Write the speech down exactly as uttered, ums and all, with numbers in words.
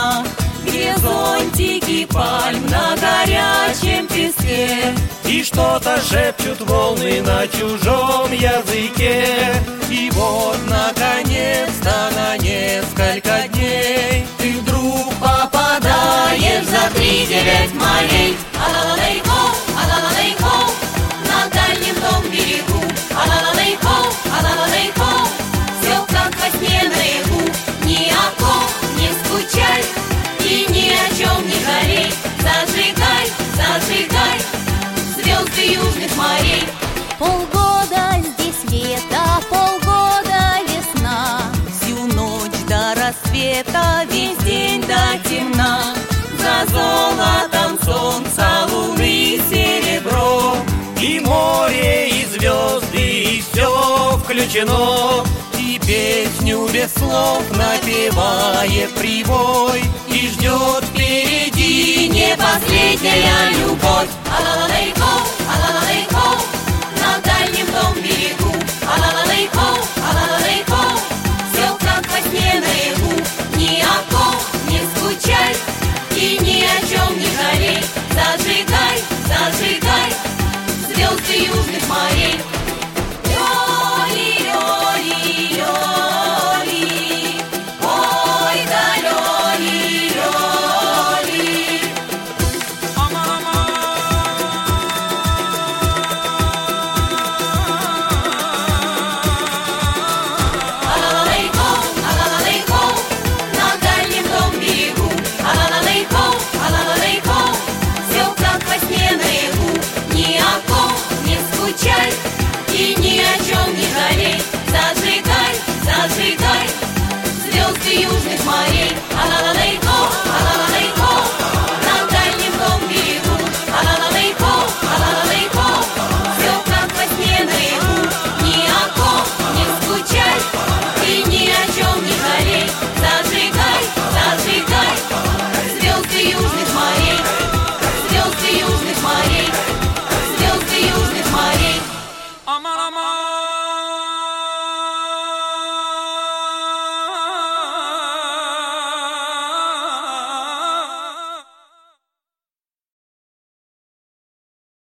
весна, где зонтики пальм на горячем песке, и что-то шепчут волны на чужом языке. И вот, наконец-то, на несколько дней ты вдруг попадаешь за три девять морей. А-ла-ла-лей-хоу, а-ла-ла-лей-хоу, на дальнем том берегу. А-ла-ла-лей-хоу, а-ла-ла-лей-хоу, все как во сне наяву. Ни о ком не скучай и ни о чем не жалей. Зажигай, зажигай звезды южных морей. Полгода здесь лето, полгода весна, Всю ночь до рассвета, весь день до темна. За золотом солнца, луны серебро, И море, и звезды, и все включено. и песню без слов напевает прибой, и ждет впереди не последняя любовь. А-ла-ла-лей.